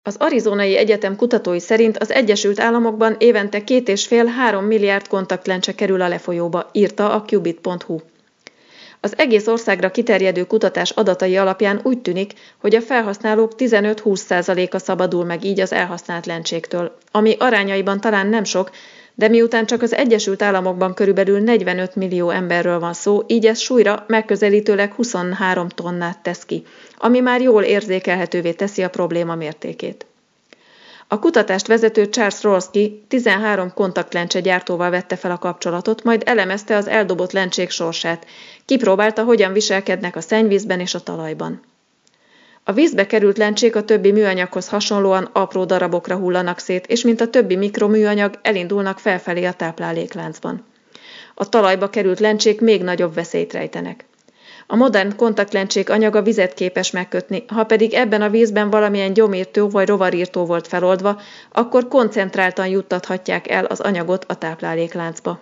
Az Arizonai Egyetem kutatói szerint az Egyesült Államokban évente 2,5–3 milliárd kontaktlencse kerül a lefolyóba, írta a Qubit.hu. Az egész országra kiterjedő kutatás adatai alapján úgy tűnik, hogy a felhasználók 15–20%-a szabadul meg így az elhasznált lencséktől, ami arányaiban talán nem sok, de miután csak az Egyesült Államokban körülbelül 45 millió emberről van szó, így ez súlyra megközelítőleg 23 tonnát tesz ki, ami már jól érzékelhetővé teszi a probléma mértékét. A kutatást vezető Charles Rolski 13 kontaktlencse gyártóval vette fel a kapcsolatot, majd elemezte az eldobott lencsék sorsát, kipróbálta, hogyan viselkednek a szennyvízben és a talajban. A vízbe került lencsék a többi műanyaghoz hasonlóan apró darabokra hullanak szét, és mint a többi mikroműanyag elindulnak felfelé a táplálékláncban. A talajba került lencsék még nagyobb veszélyt rejtenek. A modern kontaktlencsék anyaga vizet képes megkötni, ha pedig ebben a vízben valamilyen gyomírtó vagy rovarírtó volt feloldva, akkor koncentráltan juttathatják el az anyagot a táplálékláncba.